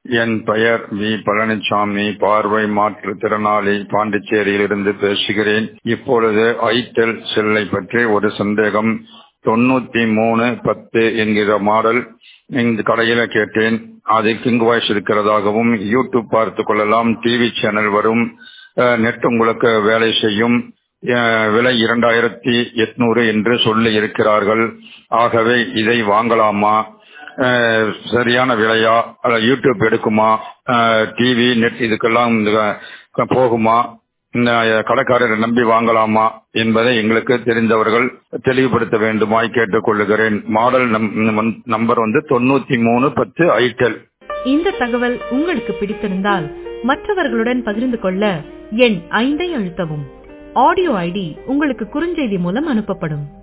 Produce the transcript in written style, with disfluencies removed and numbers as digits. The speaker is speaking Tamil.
என் பெயர் வி. பழனிசாமி, பார்வை மாற்றுத்திறனாளி, பாண்டிச்சேரியிலிருந்து பேசுகிறேன். இப்பொழுது ஐடெல் செல்லை பற்றி ஒரு சந்தேகம். 9310 என்கிற மாடல் இந்த கடையில கேட்டேன். அது கிங் வாய்ஸ் இருக்கிறதாகவும், யூடியூப் பார்த்து கொள்ளலாம், டிவி சேனல் வரும், நெட் உங்களுக்கு வேலை செய்யும், விலை 2800 என்று சொல்லி இருக்கிறார்கள். ஆகவே இதை வாங்கலாமா? சரியான விலையா? யூடியூப் எடுக்குமா? டிவி நெட் இதுக்கெல்லாம் போகுமா? இந்த கடைக்காரரை நம்பி வாங்கலாமா என்பதை எங்களுக்கு தெரிந்தவர்கள் தெளிவுபடுத்த வேண்டுமாய் கேட்டுக்கொள்ளுகிறேன். Model number 9310 itel. இந்த தகவல் உங்களுக்கு பிடித்திருந்தால் மற்றவர்களுடன் பகிர்ந்து கொள்ள எண் 5 அழுத்தவும். ஆடியோ ஐடி உங்களுக்கு குறுஞ்செய்தி மூலம் அனுப்பப்படும்.